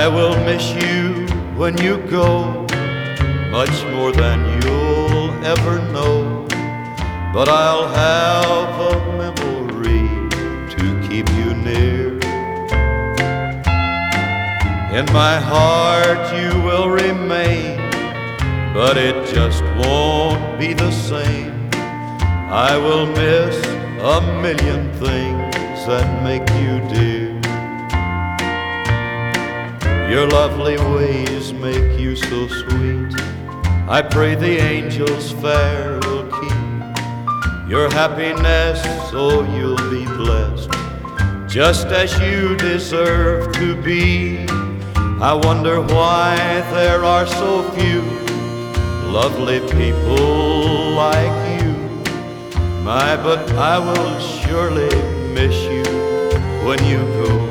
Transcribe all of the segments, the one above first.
I will miss you when you go, much more than you'll ever know. But I'll have a memory to keep you near. In my heart you will remain, but it just won't be the same. I will miss a million things that make you dear. Your lovely ways make you so sweet. I pray the angels fair will keep your happiness, so you'll be blessed, just as you deserve to be. I wonder why there are so few lovely people like you. My, but I will surely miss you when you go.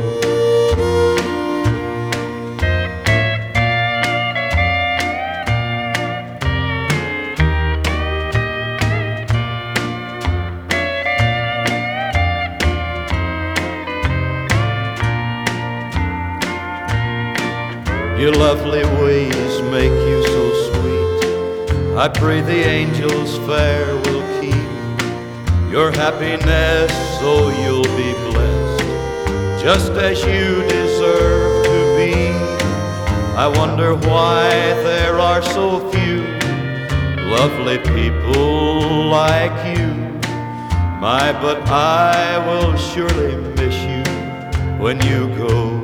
Your lovely ways make you so sweet. I pray the angels fair will keep your happiness, so you'll be blessed, just as you deserve to be. I wonder why there are so few lovely people like you. My, but I will surely miss you when you go.